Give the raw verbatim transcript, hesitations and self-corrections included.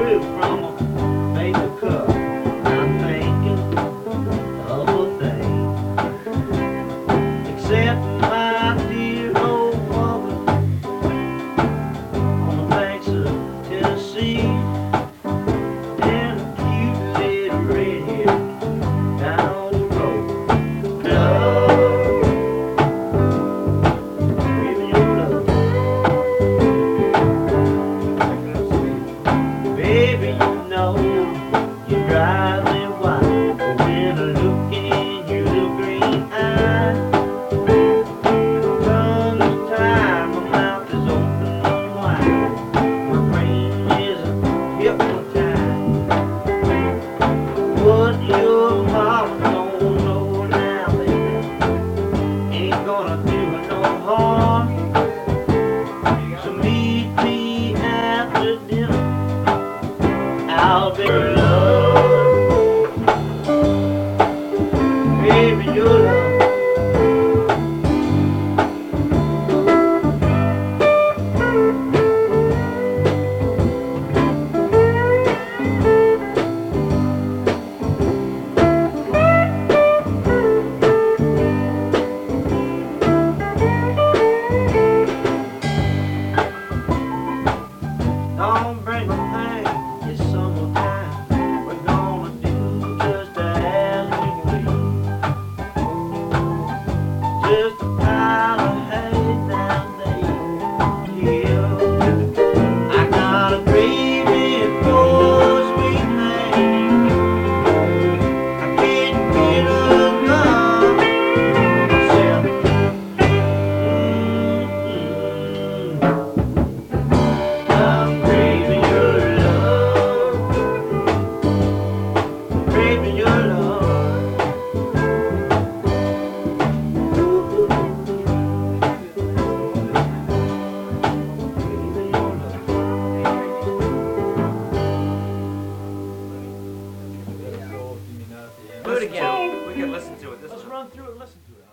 drip from a paper cup. I'm thinking of a thing, except my dear old mother on the banks of Tennessee, and a cute little redhead down the road. Love, baby, your love. Baby, you know you drive me wild when I look in your little green eye. Comes time, my mouth is open wide, my brain is hypnotized. What your mama don't know now, baby, ain't gonna do her no harm. So meet me after dinner, I'll be your love, baby, your love. Don't bring a thing, it's summertime. We're gonna do just as we please. Just a pile of hay nowadays. Yeah, I got a craving for sweet thing. I can't get enough myself. Mm-hmm. I'm craving your love, craving your love. Ooh, craving your love. Do it again. We can listen to it. This Let's is run through it and listen to it.